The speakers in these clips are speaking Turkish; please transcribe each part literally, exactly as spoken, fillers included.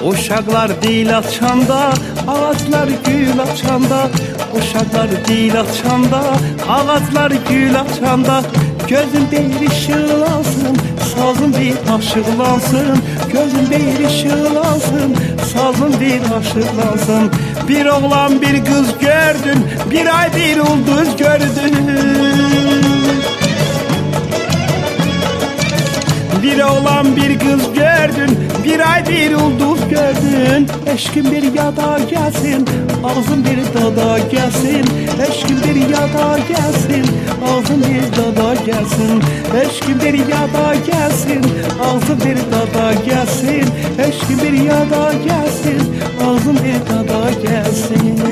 Uşaklar dil açanda, ağaçlar gül açanda. Uşaklar dil açanda, ağaçlar gül açanda. Gözün bir ışılansın, sazın bir aşıqlansın. Gözün bir ışılansın, sazın bir aşıqlansın. Bir oğlan bir kız gördün, bir ay bir ulduz gördün. Bir oğlan bir kız gördün, bir ay bir ulduz gördün. Eşkin bir yada gelsin, ağzın bir dada gelsin. Eşkin bir yada gelsin, ağzın bir dada gelsin. Eşkin bir yada gelsin, ağzın bir dada gelsin. Eşkin bir yada gelsin, ağzın bir dada gelsin.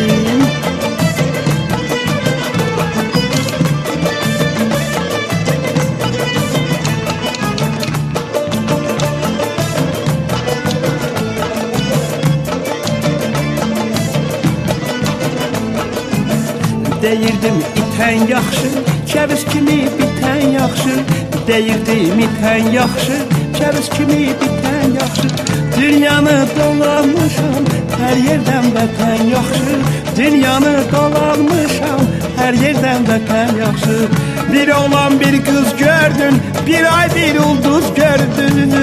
Deyirdim iten yaxşı, kəbiz kimi bitən yaxşı. Deyirdim iten yaxşı, kəbiz kimi bitən yaxşı. Dünyanı dolanmışam, hər yerdən vətən yaxşı. Dünyanı dolanmışam, hər yerdən vətən yaxşı. Bir oğlan bir kız gördün, bir ay bir ulduz gördün.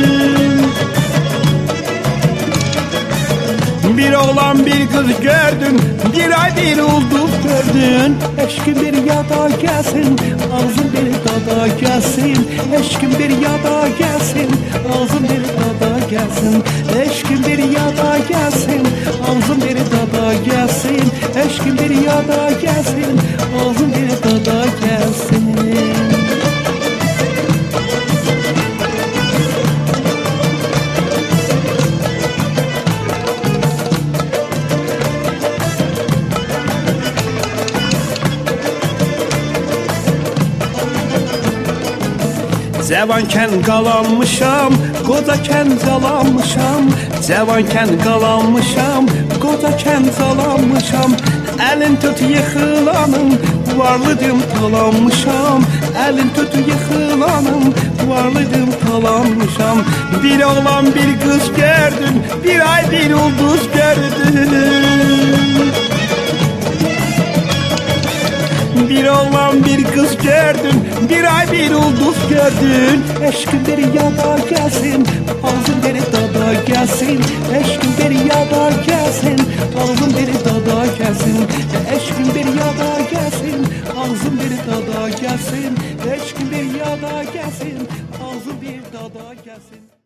Bir oğlan bir kız gördün, bir ay bir ulduz gördün. Eşkin bir yada gelsin, ağzın bir dada gelsin. Eşkin bir yada gelsin, ağzın bir dada gelsin. Eşkin bir yada gelsin, ağzın bir dada gelsin. Eşkin bir yada gelsin, ağzın bir dada gelsin. Cavanken qalanmışam, qocaken calanmışam. Cavanken qalanmışam, qocaken calanmışam. Əlin tut yıxılanım, varlıdım talanmışam. Əlin tut yıxılanım, varlıdım talanmışam. Bir oğlan bir kız gördün, bir ay bir ulduz gördün. Bir oğlan bir kız gördün, bir ay bir ulduz gördün. Eşkin bir yada gelsin, ağzın bir dada gelsin. Eşkin bir yada gelsin, ağzın bir dada gelsin. Eşkin bir yada gelsin, ağzın bir dada gelsin. Eşkin bir yada gelsin, ağzın bir dada gelsin.